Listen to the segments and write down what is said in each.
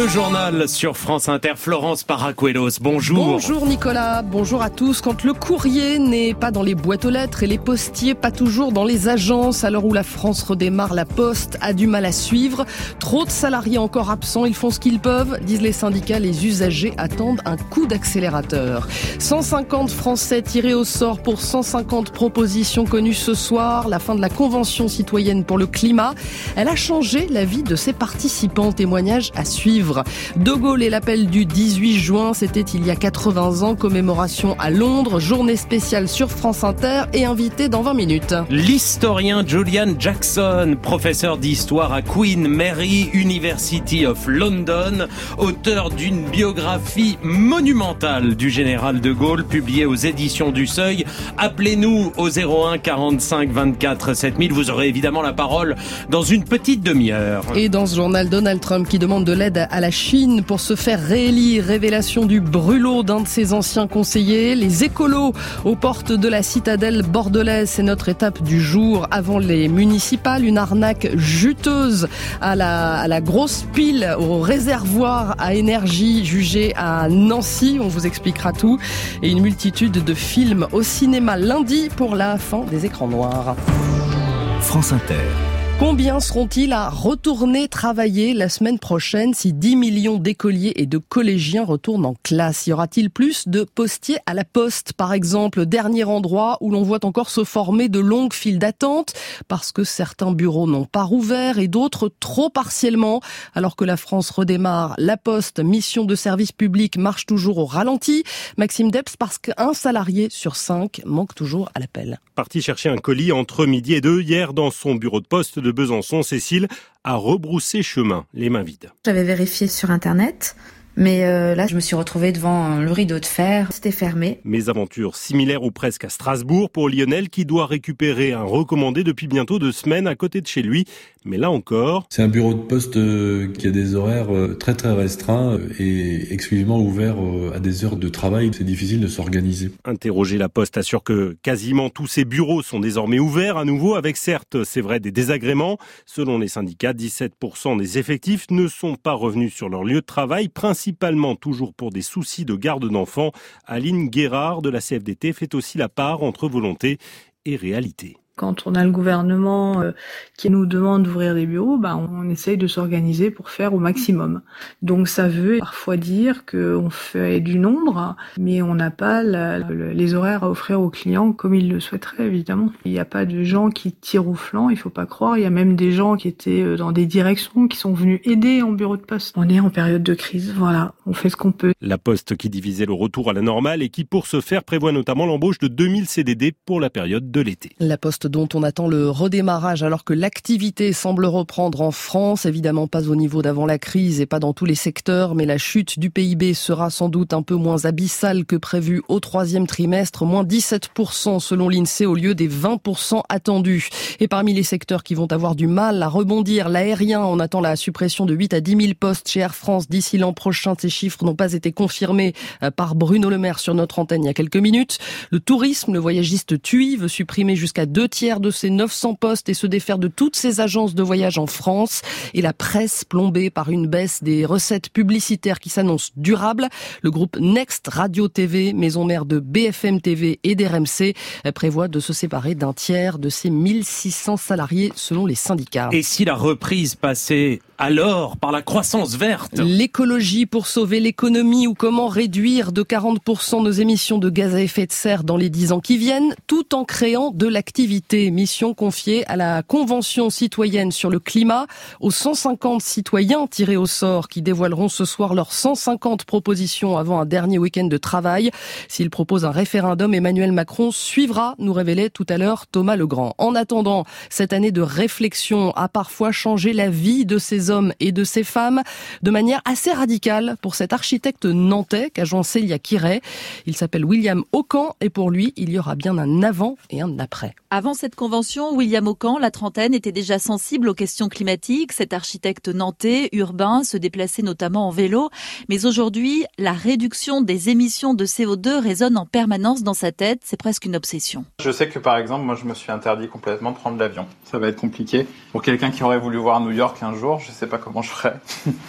Le journal sur France Inter, Florence Paracuelos, bonjour. Bonjour Nicolas, bonjour à tous. Quand le courrier n'est pas dans les boîtes aux lettres et les postiers pas toujours dans les agences, à l'heure où la France redémarre, la Poste a du mal à suivre. Trop de salariés encore absents, ils font ce qu'ils peuvent, disent les syndicats. Les usagers attendent un coup d'accélérateur. 150 Français tirés au sort pour 150 propositions connues ce soir. La fin de la Convention citoyenne pour le climat. Elle a changé la vie de ses participants. Témoignage à suivre. De Gaulle et l'appel du 18 juin, c'était il y a 80 ans, commémoration à Londres, journée spéciale sur France Inter et invité dans 20 minutes. L'historien Julian Jackson, professeur d'histoire à Queen Mary University of London, auteur d'une biographie monumentale du général de Gaulle, publiée aux éditions du Seuil. Appelez-nous au 01 45 24 7000, vous aurez évidemment la parole dans une petite demi-heure. Et dans ce journal, Donald Trump qui demande de l'aide à la Chine pour se faire réélire. Révélation du brûlot d'un de ses anciens conseillers. Les écolos aux portes de la citadelle bordelaise. C'est notre étape du jour avant les municipales. Une arnaque juteuse à la grosse pile, au réservoir à énergie jugé à Nancy. On vous expliquera tout. Et une multitude de films au cinéma lundi pour la fin des écrans noirs. France Inter. Combien seront-ils à retourner travailler la semaine prochaine si 10 millions d'écoliers et de collégiens retournent en classe? Y aura-t-il plus de postiers à la Poste, par exemple, dernier endroit où l'on voit encore se former de longues files d'attente parce que certains bureaux n'ont pas rouvert et d'autres trop partiellement. Alors que la France redémarre, la Poste, mission de service public, marche toujours au ralenti. Maxime Debs, parce qu'un salarié sur 5 manque toujours à l'appel. Parti chercher un colis entre midi et 2 hier dans son bureau de poste de Besançon, Cécile a rebroussé chemin, les mains vides. J'avais vérifié sur Internet, mais là je me suis retrouvée devant le rideau de fer, c'était fermé. Mésaventure similaire ou presque à Strasbourg pour Lionel qui doit récupérer un recommandé depuis bientôt 2 semaines à côté de chez lui. Mais là encore... C'est un bureau de poste qui a des horaires très très restreints et exclusivement ouverts à des heures de travail. C'est difficile de s'organiser. Interrogé, la Poste assure que quasiment tous ces bureaux sont désormais ouverts à nouveau avec certes, c'est vrai, des désagréments. Selon les syndicats, 17% des effectifs ne sont pas revenus sur leur lieu de travail, principalement toujours pour des soucis de garde d'enfants. Aline Guérard de la CFDT fait aussi la part entre volonté et réalité. Quand on a le gouvernement qui nous demande d'ouvrir des bureaux, on essaye de s'organiser pour faire au maximum. Donc ça veut parfois dire qu'on fait du nombre, mais on n'a pas les horaires à offrir aux clients comme ils le souhaiteraient, évidemment. Il n'y a pas de gens qui tirent au flanc, il faut pas croire. Il y a même des gens qui étaient dans des directions, qui sont venus aider en bureau de poste. On est en période de crise, voilà, on fait ce qu'on peut. La Poste qui divisait le retour à la normale et qui, pour ce faire, prévoit notamment l'embauche de 2000 CDD pour la période de l'été. La Poste dont on attend le redémarrage alors que l'activité semble reprendre en France, évidemment pas au niveau d'avant la crise et pas dans tous les secteurs, mais la chute du PIB sera sans doute un peu moins abyssale que prévu au 3e trimestre, moins 17% selon l'INSEE au lieu des 20% attendus. Et parmi les secteurs qui vont avoir du mal à rebondir, l'aérien, on attend la suppression de 8 à 10 000 postes chez Air France d'ici l'an prochain. Ces chiffres n'ont pas été confirmés par Bruno Le Maire sur notre antenne il y a quelques minutes. Le tourisme, le voyagiste TUI veut supprimer jusqu'à 2/3 de ses 900 postes et se défaire de toutes ces agences de voyage en France. Et la presse plombée par une baisse des recettes publicitaires qui s'annonce durable. Le groupe Next Radio TV, maison mère de BFM TV et d'RMC, prévoit de se séparer d'un tiers de ses 1600 salariés selon les syndicats. Et si la reprise passait alors par la croissance verte? L'écologie pour sauver l'économie ou comment réduire de 40% nos émissions de gaz à effet de serre dans les 10 ans qui viennent, tout en créant de l'activité. Mission confiée à la Convention citoyenne sur le climat, aux 150 citoyens tirés au sort qui dévoileront ce soir leurs 150 propositions avant un dernier week-end de travail. S'ils proposent un référendum, Emmanuel Macron suivra, nous révélait tout à l'heure Thomas Legrand. En attendant, cette année de réflexion a parfois changé la vie de ces hommes et de ces femmes de manière assez radicale pour cet architecte nantais qu'a joint Célia Kiret. Il s'appelle William Aucan et pour lui, il y aura bien un avant et un après. Avant cette convention, William Aucan, la trentaine, était déjà sensible aux questions climatiques. Cet architecte nantais, urbain, se déplaçait notamment en vélo. Mais aujourd'hui, la réduction des émissions de CO2 résonne en permanence dans sa tête. C'est presque une obsession. Je sais que par exemple, moi je me suis interdit complètement de prendre l'avion. Ça va être compliqué. Pour quelqu'un qui aurait voulu voir New York un jour, je sais pas comment je ferais.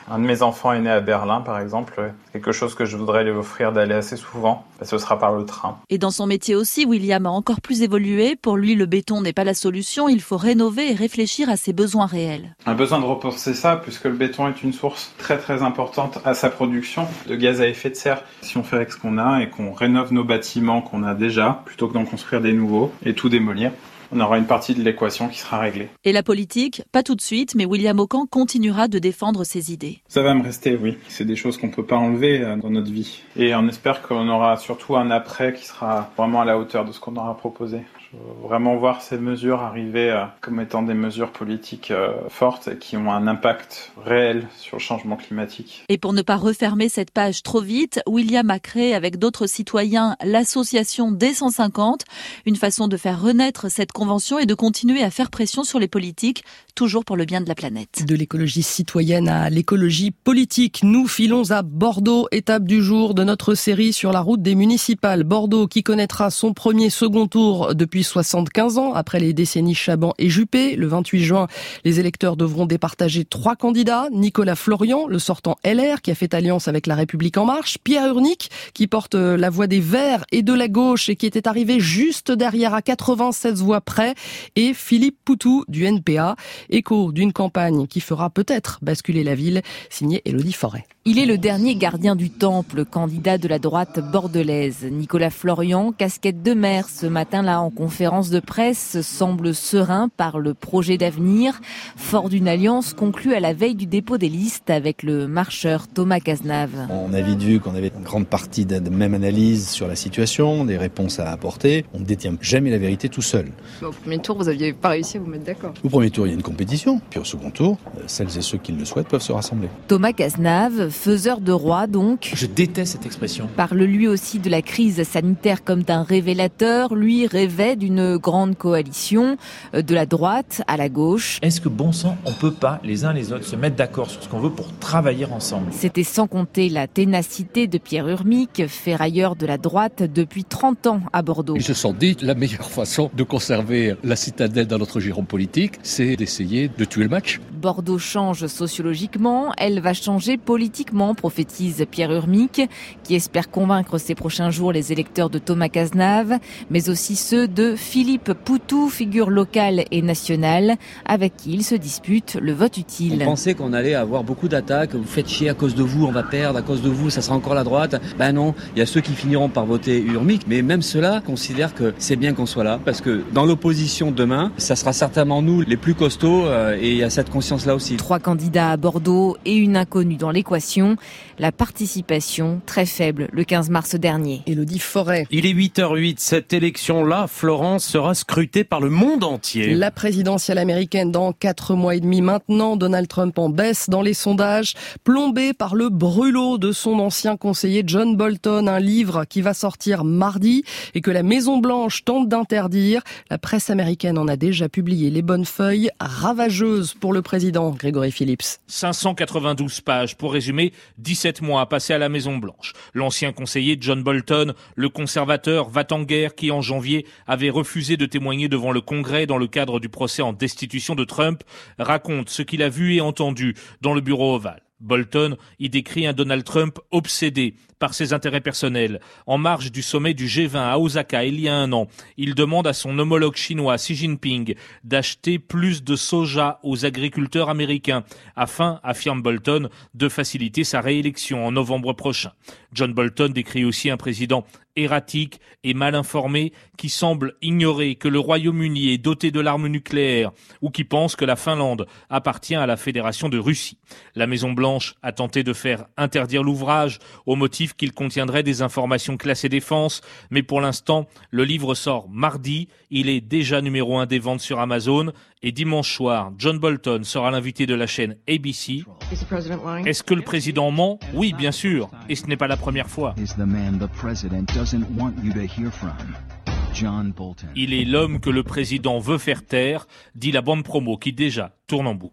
Un de mes enfants est né à Berlin, par exemple. Quelque chose que je voudrais lui offrir d'aller assez souvent. Ce sera par le train. Et dans son métier aussi, William a encore plus évolué. Pour lui, le béton n'est pas la solution. Il faut rénover et réfléchir à ses besoins réels. On a besoin de repenser ça, puisque le béton est une source très très importante à sa production de gaz à effet de serre. Si on fait avec ce qu'on a et qu'on rénove nos bâtiments qu'on a déjà, plutôt que d'en construire des nouveaux et tout démolir, on aura une partie de l'équation qui sera réglée. Et la politique, pas tout de suite, mais William Aucan continuera de défendre ses idées. Ça va me rester, oui. C'est des choses qu'on ne peut pas enlever dans notre vie. Et on espère qu'on aura surtout un après qui sera vraiment à la hauteur de ce qu'on aura proposé. Je veux vraiment voir ces mesures arriver comme étant des mesures politiques fortes et qui ont un impact réel sur le changement climatique. Et pour ne pas refermer cette page trop vite, William a créé avec d'autres citoyens l'association D150, une façon de faire renaître cette convention et de continuer à faire pression sur les politiques, toujours pour le bien de la planète. De l'écologie citoyenne à l'écologie politique, nous filons à Bordeaux, étape du jour de notre série sur la route des municipales. Bordeaux qui connaîtra son premier second tour depuis 75 ans, après les décennies Chaban et Juppé. Le 28 juin, les électeurs devront départager 3 candidats. Nicolas Florian, le sortant LR, qui a fait alliance avec La République En Marche. Pierre Urnic, qui porte la voix des Verts et de la gauche et qui était arrivé juste derrière à 96 voix près. Et Philippe Poutou, du NPA. Écho d'une campagne qui fera peut-être basculer la ville, signé Élodie Forêt. Il est le dernier gardien du temple, candidat de la droite bordelaise. Nicolas Florian, casquette de maire ce matin-là en conférence de presse, semble serein par le projet d'avenir, fort d'une alliance conclue à la veille du dépôt des listes avec le marcheur Thomas Cazenave. On a vite vu qu'on avait une grande partie de même analyse sur la situation, des réponses à apporter. On ne détient jamais la vérité tout seul. Au premier tour, vous n'aviez pas réussi à vous mettre d'accord. Au premier tour, il y a une compétition. Puis au second tour, celles et ceux qui le souhaitent peuvent se rassembler. Thomas Cazenave, faiseur de roi donc. Je déteste cette expression. Parle lui aussi de la crise sanitaire comme d'un révélateur. Lui rêvait d'une grande coalition, de la droite à la gauche. Est-ce que bon sang, on peut pas les uns les autres se mettre d'accord sur ce qu'on veut pour travailler ensemble? C'était sans compter la ténacité de Pierre Urmic, ferrailleur de la droite depuis 30 ans à Bordeaux. Ils se sont dit la meilleure façon de conserver la citadelle dans notre giron politique, c'est d'essayer de tuer le match. Bordeaux change sociologiquement, elle va changer politiquement, prophétise Pierre Urmic, qui espère convaincre ces prochains jours les électeurs de Thomas Cazenave, mais aussi ceux de Philippe Poutou, figure locale et nationale, avec qui il se dispute le vote utile. On pensait qu'on allait avoir beaucoup d'attaques, vous faites chier à cause de vous, on va perdre, à cause de vous, ça sera encore la droite. Ben non, il y a ceux qui finiront par voter Urmic, mais même ceux-là considèrent que c'est bien qu'on soit là, parce que dans l'opposition demain, ça sera certainement nous les plus costauds, et il y a cette conscience-là aussi. 3 candidats à Bordeaux et une inconnue dans l'équation. La participation très faible le 15 mars dernier. Élodie Forêt. Il est 8h08. Cette élection-là, Florence, sera scrutée par le monde entier. La présidentielle américaine dans 4 mois et demi maintenant. Donald Trump en baisse dans les sondages, plombé par le brûlot de son ancien conseiller John Bolton, un livre qui va sortir mardi et que la Maison-Blanche tente d'interdire. La presse américaine en a déjà publié les bonnes feuilles, ravageuses pour le président Grégory Phillips. 592 pages pour résumer 17 mois passés à la Maison-Blanche. L'ancien conseiller John Bolton, le conservateur va-t-en-guerre qui en janvier avait refusé de témoigner devant le Congrès dans le cadre du procès en destitution de Trump, raconte ce qu'il a vu et entendu dans le bureau ovale. Bolton y décrit un Donald Trump obsédé par ses intérêts personnels. En marge du sommet du G20 à Osaka il y a un an, il demande à son homologue chinois Xi Jinping d'acheter plus de soja aux agriculteurs américains afin, affirme Bolton, de faciliter sa réélection en novembre prochain. John Bolton décrit aussi un président erratique et mal informé qui semble ignorer que le Royaume-Uni est doté de l'arme nucléaire ou qui pense que la Finlande appartient à la Fédération de Russie. La Maison-Blanche a tenté de faire interdire l'ouvrage au motif qu'il contiendrait des informations classées défense, mais pour l'instant, le livre sort mardi, il est déjà numéro 1 des ventes sur Amazon et dimanche soir, John Bolton sera l'invité de la chaîne ABC. Est-ce que le président ment? Oui, bien sûr, et ce n'est pas la première fois. Il est l'homme que le président veut faire taire, dit la bande promo qui déjà tourne en boucle.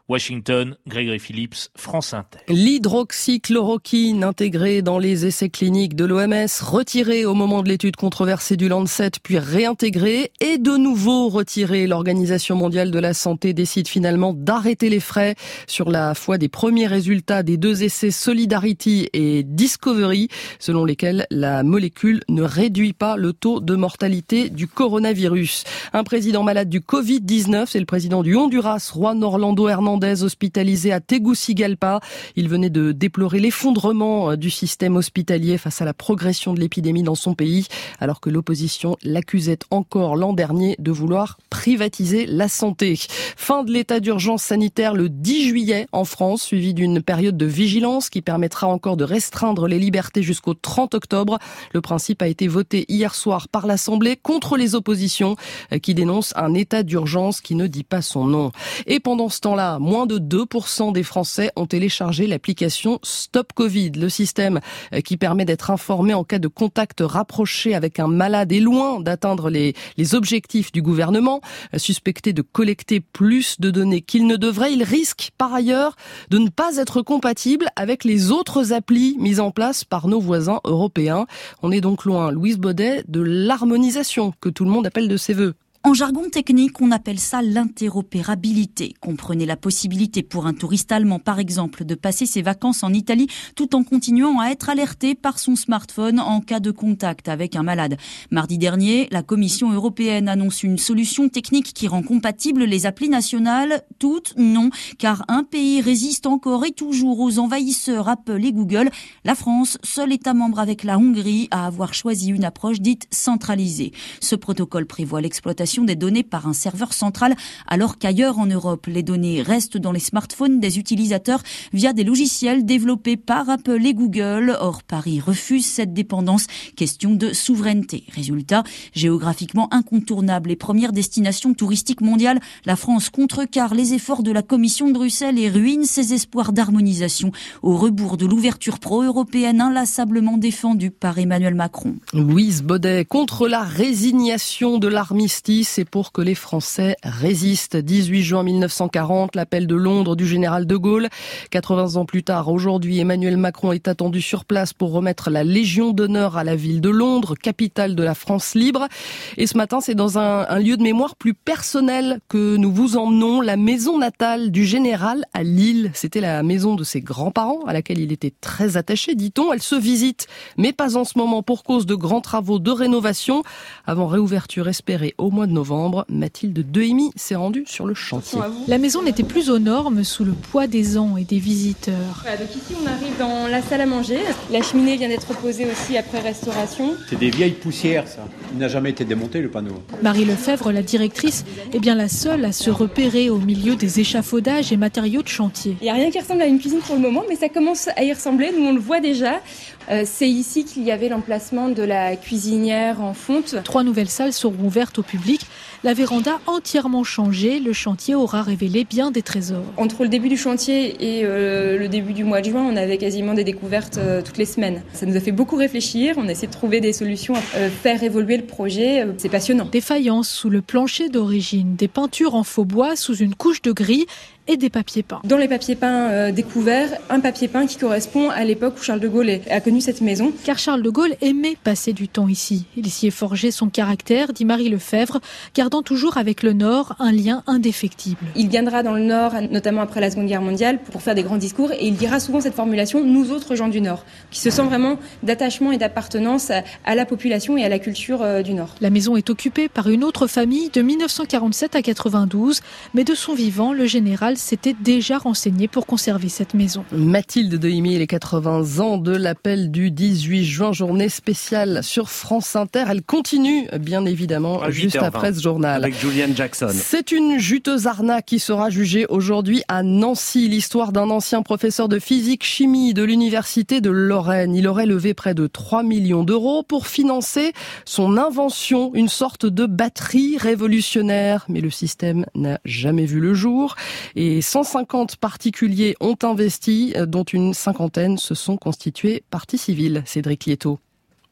Washington, Grégory Phillips, France Inter. L'hydroxychloroquine intégrée dans les essais cliniques de l'OMS, retirée au moment de l'étude controversée du Lancet, puis réintégrée et de nouveau retirée. L'Organisation mondiale de la santé décide finalement d'arrêter les frais sur la foi des premiers résultats des 2 essais Solidarity et Discovery, selon lesquels la molécule ne réduit pas le taux de mortalité du coronavirus. Un président malade du Covid-19, c'est le président du Honduras, Juan Orlando Hernández, hospitalisé à Tegucigalpa. Il venait de déplorer l'effondrement du système hospitalier face à la progression de l'épidémie dans son pays, alors que l'opposition l'accusait encore l'an dernier de vouloir privatiser la santé. Fin de l'état d'urgence sanitaire le 10 juillet en France, suivi d'une période de vigilance qui permettra encore de restreindre les libertés jusqu'au 30 octobre. Le principe a été voté hier soir par l'Assemblée contre les oppositions qui dénoncent un état d'urgence qui ne dit pas son nom. Et pendant ce temps-là, moins de 2% des Français ont téléchargé l'application Stop Covid, le système qui permet d'être informé en cas de contact rapproché avec un malade et loin d'atteindre les objectifs du gouvernement. Suspecté de collecter plus de données qu'il ne devrait, il risque par ailleurs de ne pas être compatible avec les autres applis mises en place par nos voisins européens. On est donc loin, Louise Baudet, de l'harmonisation que tout le monde appelle de ses vœux. En jargon technique, on appelle ça l'interopérabilité. Comprenez la possibilité pour un touriste allemand, par exemple, de passer ses vacances en Italie tout en continuant à être alerté par son smartphone en cas de contact avec un malade. Mardi dernier, la Commission européenne annonce une solution technique qui rend compatibles les applis nationales. Toutes, non, car un pays résiste encore et toujours aux envahisseurs Apple et Google. La France, seul État membre avec la Hongrie à avoir choisi une approche dite centralisée. Ce protocole prévoit l'exploitation des données par un serveur central, alors qu'ailleurs en Europe, les données restent dans les smartphones des utilisateurs via des logiciels développés par Apple et Google. Or, Paris refuse cette dépendance. Question de souveraineté. Résultat, géographiquement incontournable et première destination touristique mondiale, la France contrecarre les efforts de la Commission de Bruxelles et ruine ses espoirs d'harmonisation au rebours de l'ouverture pro-européenne inlassablement défendue par Emmanuel Macron. Louise Baudet, contre la résignation de l'armistice, c'est pour que les Français résistent. 18 juin 1940, l'appel de Londres du général de Gaulle. 80 ans plus tard, aujourd'hui, Emmanuel Macron est attendu sur place pour remettre la Légion d'honneur à la ville de Londres, capitale de la France libre. Et ce matin, c'est dans un lieu de mémoire plus personnel que nous vous emmenons, la maison natale du général à Lille. C'était la maison de ses grands-parents, à laquelle il était très attaché, dit-on. Elle se visite, mais pas en ce moment pour cause de grands travaux de rénovation. Avant réouverture espérée au mois de novembre, Mathilde Dehimi s'est rendue sur le chantier. La maison n'était plus aux normes sous le poids des ans et des visiteurs. Voilà, donc ici on arrive dans la salle à manger. La cheminée vient d'être posée aussi après restauration. C'est des vieilles poussières ça. Il n'a jamais été démonté le panneau. Marie Lefebvre, la directrice, est bien la seule à se repérer au milieu des échafaudages et matériaux de chantier. Il n'y a rien qui ressemble à une cuisine pour le moment, mais ça commence à y ressembler. Nous on le voit déjà. C'est ici qu'il y avait l'emplacement de la cuisinière en fonte. 3 nouvelles salles seront ouvertes au public. La véranda entièrement changée, le chantier aura révélé bien des trésors. Entre le début du chantier et le début du mois de juin, on avait quasiment des découvertes toutes les semaines. Ça nous a fait beaucoup réfléchir, on a essayé de trouver des solutions à faire évoluer le projet. C'est passionnant. Des faïences sous le plancher d'origine, des peintures en faux bois sous une couche de gris et des papiers peints. Dans les papiers peints découverts, un papier peint qui correspond à l'époque où Charles de Gaulle a connu cette maison. Car Charles de Gaulle aimait passer du temps ici. Il s'y est forgé son caractère, dit Marie Lefebvre, gardant toujours avec le Nord un lien indéfectible. Il viendra dans le Nord, notamment après la Seconde Guerre mondiale, pour faire des grands discours, et il dira souvent cette formulation « nous autres gens du Nord », qui se sent vraiment d'attachement et d'appartenance à la population et à la culture du Nord. La maison est occupée par une autre famille de 1947 à 92, mais de son vivant, le général s'était déjà renseigné pour conserver cette maison. Mathilde Dehimi, les 80 ans de l'appel du 18 juin, journée spéciale sur France Inter. Elle continue, bien évidemment, juste après ce journal. Avec Julian Jackson. C'est une juteuse arnaque qui sera jugée aujourd'hui à Nancy. L'histoire d'un ancien professeur de physique-chimie de l'université de Lorraine. Il aurait levé près de 3 millions d'euros pour financer son invention, une sorte de batterie révolutionnaire. Mais le système n'a jamais vu le jour. Et 150 particuliers ont investi, dont une cinquantaine se sont constitués partie civile. Cédric Lietto.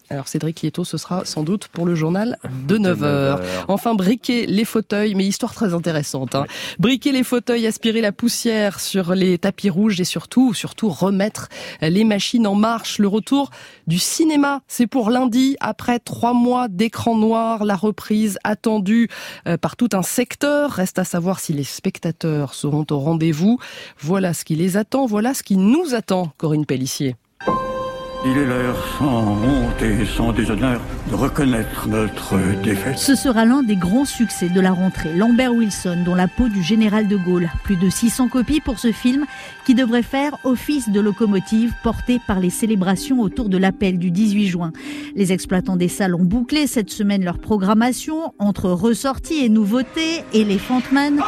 Alors Cédric Lieto, ce sera sans doute pour le journal de 9h. Enfin, briquer les fauteuils, mais histoire très intéressante. Hein. Briquer les fauteuils, aspirer la poussière sur les tapis rouges et surtout remettre les machines en marche. Le retour du cinéma, c'est pour lundi. Après 3 mois d'écran noir, la reprise attendue par tout un secteur. Reste à savoir si les spectateurs seront au rendez-vous. Voilà ce qui les attend, voilà ce qui nous attend, Corinne Pellissier. Il est l'heure, sans honte et sans déshonneur, de reconnaître notre défaite. Ce sera l'un des grands succès de la rentrée. Lambert Wilson, dont la peau du général de Gaulle. Plus de 600 copies pour ce film qui devrait faire office de locomotive porté par les célébrations autour de l'appel du 18 juin. Les exploitants des salles ont bouclé cette semaine leur programmation entre ressorties et nouveautés. Elephant Man,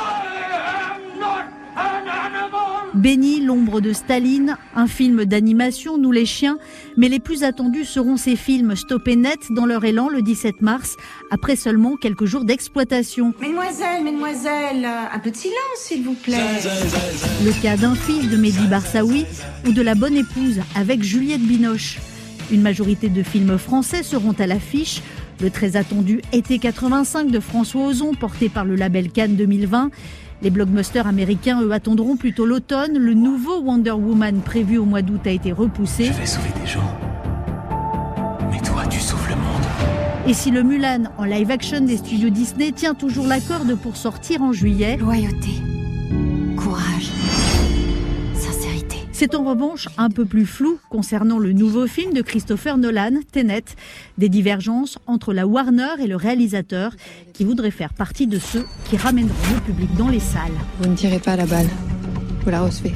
Benny, l'ombre de Staline, un film d'animation, Nous les chiens. Mais les plus attendus seront ces films stoppés net dans leur élan le 17 mars, après seulement quelques jours d'exploitation. Mesdemoiselles, un peu de silence s'il vous plaît. Le cas d'un fils de Mehdi Barsaoui ou de La Bonne Épouse avec Juliette Binoche. Une majorité de films français seront à l'affiche. Le très attendu Été 85 de François Ozon, porté par le label Cannes 2020. Les blockbusters américains, eux, attendront plutôt l'automne. Le nouveau Wonder Woman prévu au mois d'août a été repoussé. Je vais sauver des gens. Mais toi, tu sauves le monde. Et si le Mulan, en live-action des studios Disney, tient toujours la corde pour sortir en juillet... Loyauté, courage, sincérité. C'est en revanche un peu plus flou concernant le nouveau film de Christopher Nolan, Tenet. Des divergences entre la Warner et le réalisateur qui voudrait faire partie de ceux qui ramèneront le public dans les salles. Vous ne tirez pas la balle, vous la recevez.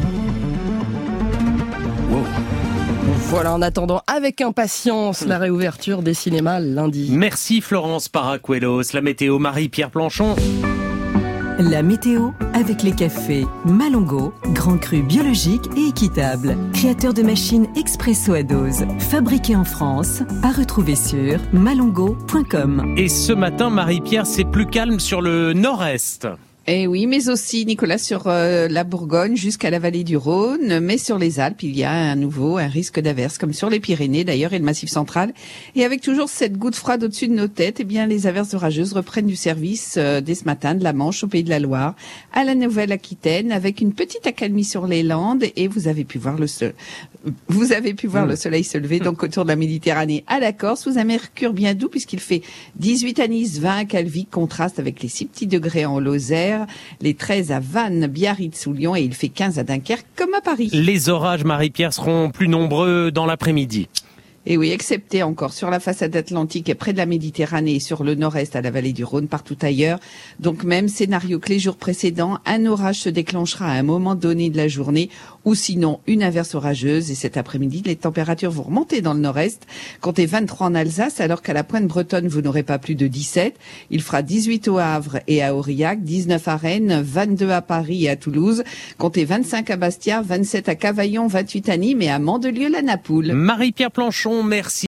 Wow. Voilà, en attendant avec impatience la réouverture des cinémas lundi. Merci Florence Paracuelos. La météo, Marie-Pierre Planchon. La météo avec les cafés Malongo, grand cru biologique et équitable. Créateur de machines expresso à dose. Fabriqué en France, à retrouver sur malongo.com. Et ce matin, Marie-Pierre, c'est plus calme sur le nord-est. Eh oui, mais aussi, Nicolas, sur la Bourgogne jusqu'à la vallée du Rhône. Mais sur les Alpes, il y a un risque d'averse, comme sur les Pyrénées d'ailleurs et le Massif central. Et avec toujours cette goutte froide au-dessus de nos têtes, eh bien, les averses orageuses reprennent du service dès ce matin de la Manche au Pays de la Loire à la Nouvelle-Aquitaine, avec une petite accalmie sur les Landes. Et vous avez pu voir le soleil se lever donc autour de la Méditerranée à la Corse, sous un mercure bien doux puisqu'il fait 18 à Nice, 20 à Calvi, contraste avec les 6 petits degrés en Lozère, les 13 à Vannes, Biarritz ou Lyon, et il fait 15 à Dunkerque comme à Paris. Les orages, Marie-Pierre, seront plus nombreux dans l'après-midi. Et oui, excepté encore sur la façade atlantique et près de la Méditerranée et sur le nord-est à la vallée du Rhône, partout ailleurs. Donc même scénario que les jours précédents, un orage se déclenchera à un moment donné de la journée ou sinon une averse orageuse. Et cet après-midi, les températures vont remonter dans le nord-est. Comptez 23 en Alsace, alors qu'à la pointe bretonne, vous n'aurez pas plus de 17. Il fera 18 au Havre et à Aurillac, 19 à Rennes, 22 à Paris et à Toulouse. Comptez 25 à Bastia, 27 à Cavaillon, 28 à Nîmes et à Mandelieu-la-Napoule. Marie-Pierre Planchon, merci.